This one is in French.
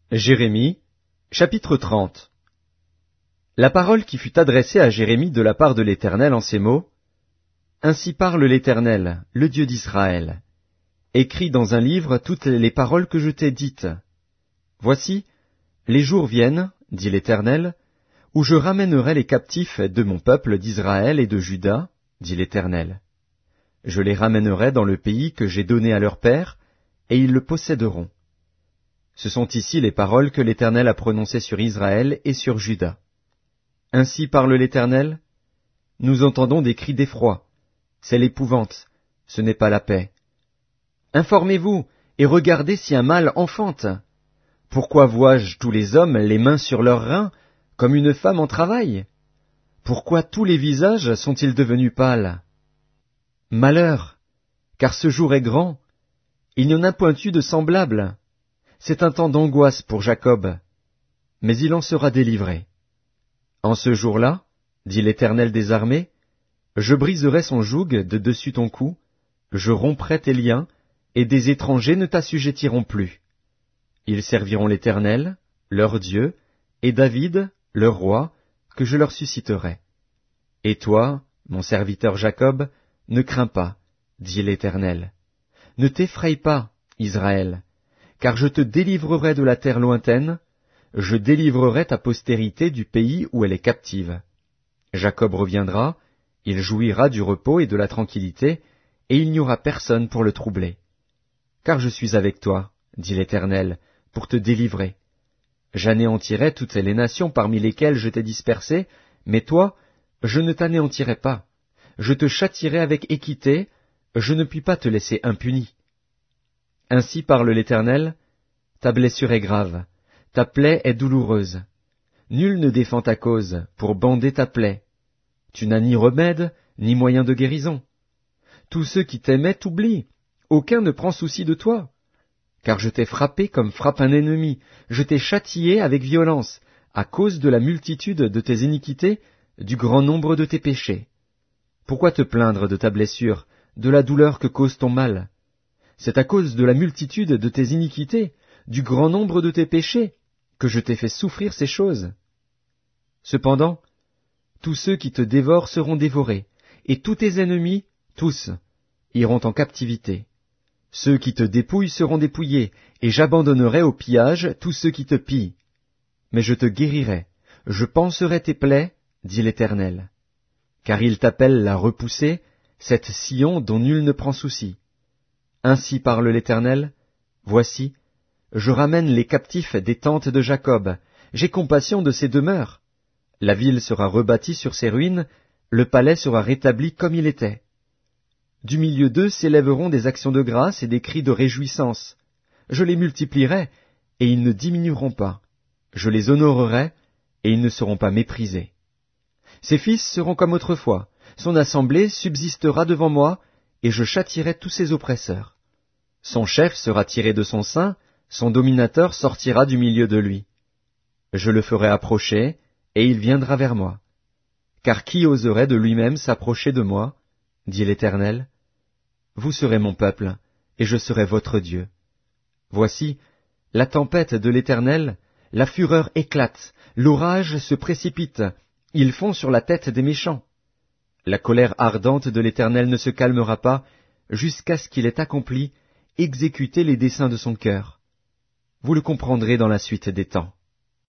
Jérémie, chapitre 30. La parole qui fut adressée à Jérémie de la part de l'Éternel en ces mots. Ainsi parle l'Éternel, le Dieu d'Israël. Écris dans un livre toutes les paroles que je t'ai dites. Voici, les jours viennent, dit l'Éternel, où je ramènerai les captifs de mon peuple d'Israël et de Juda, dit l'Éternel. Je les ramènerai dans le pays que j'ai donné à leurs pères, et ils le posséderont. Ce sont ici les paroles que l'Éternel a prononcées sur Israël et sur Juda. Ainsi parle l'Éternel, nous entendons des cris d'effroi, c'est l'épouvante, ce n'est pas la paix. Informez-vous et regardez si un mâle enfante. Pourquoi vois-je tous les hommes les mains sur leurs reins, comme une femme en travail? Pourquoi tous les visages sont-ils devenus pâles? Malheur, car ce jour est grand, il n'y en a point eu de semblable. C'est un temps d'angoisse pour Jacob, mais il en sera délivré. En ce jour-là, dit l'Éternel des armées, je briserai son joug de dessus ton cou, je romprai tes liens, et des étrangers ne t'assujettiront plus. Ils serviront l'Éternel, leur Dieu, et David, leur roi, que je leur susciterai. Et toi, mon serviteur Jacob, ne crains pas, dit l'Éternel. Ne t'effraie pas, Israël, car je te délivrerai de la terre lointaine, je délivrerai ta postérité du pays où elle est captive. Jacob reviendra, il jouira du repos et de la tranquillité, et il n'y aura personne pour le troubler. Car je suis avec toi, dit l'Éternel, pour te délivrer. J'anéantirai toutes les nations parmi lesquelles je t'ai dispersé, mais toi, je ne t'anéantirai pas. Je te châtierai avec équité, je ne puis pas te laisser impuni. Ainsi parle l'Éternel, ta blessure est grave, ta plaie est douloureuse. Nul ne défend ta cause pour bander ta plaie. Tu n'as ni remède, ni moyen de guérison. Tous ceux qui t'aimaient t'oublient, aucun ne prend souci de toi. Car je t'ai frappé comme frappe un ennemi, je t'ai châtié avec violence, à cause de la multitude de tes iniquités, du grand nombre de tes péchés. Pourquoi te plaindre de ta blessure, de la douleur que cause ton mal? C'est à cause de la multitude de tes iniquités, du grand nombre de tes péchés, que je t'ai fait souffrir ces choses. Cependant, tous ceux qui te dévorent seront dévorés, et tous tes ennemis, tous, iront en captivité. Ceux qui te dépouillent seront dépouillés, et j'abandonnerai au pillage tous ceux qui te pillent. Mais je te guérirai, je panserai tes plaies, dit l'Éternel. Car il t'appelle la repoussée, cette Sion dont nul ne prend souci. Ainsi parle l'Éternel, voici, je ramène les captifs des tentes de Jacob, j'ai compassion de ses demeures. La ville sera rebâtie sur ses ruines, le palais sera rétabli comme il était. Du milieu d'eux s'élèveront des actions de grâce et des cris de réjouissance. Je les multiplierai, et ils ne diminueront pas. Je les honorerai, et ils ne seront pas méprisés. Ses fils seront comme autrefois, son assemblée subsistera devant moi, et je châtierai tous ses oppresseurs. Son chef sera tiré de son sein, son dominateur sortira du milieu de lui. Je le ferai approcher, et il viendra vers moi. Car qui oserait de lui-même s'approcher de moi, dit l'Éternel? Vous serez mon peuple, et je serai votre Dieu. Voici, la tempête de l'Éternel, la fureur éclate, l'orage se précipite, ils font sur la tête des méchants. La colère ardente de l'Éternel ne se calmera pas, jusqu'à ce qu'il ait accompli, exécuté les desseins de son cœur. Vous le comprendrez dans la suite des temps.